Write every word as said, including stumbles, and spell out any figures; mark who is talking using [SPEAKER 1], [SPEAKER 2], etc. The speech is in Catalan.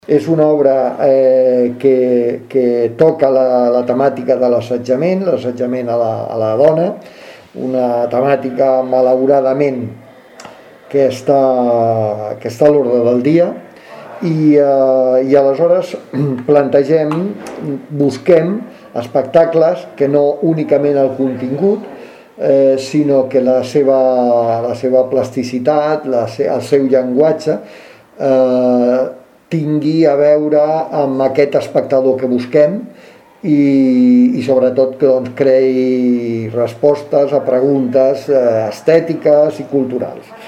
[SPEAKER 1] És una obra eh, que, que toca la, la temàtica de l'assetjament, l'assetjament a, la, a la dona, una temàtica malauradament que està, que està a l'ordre del dia, i, eh, i aleshores plantegem, busquem espectacles que no únicament el contingut, eh, sinó que la seva, la seva plasticitat, la, el seu llenguatge, eh, tingui a veure amb aquest espectador que busquem i, i sobretot que doncs, creï respostes a preguntes eh, estètiques i culturals.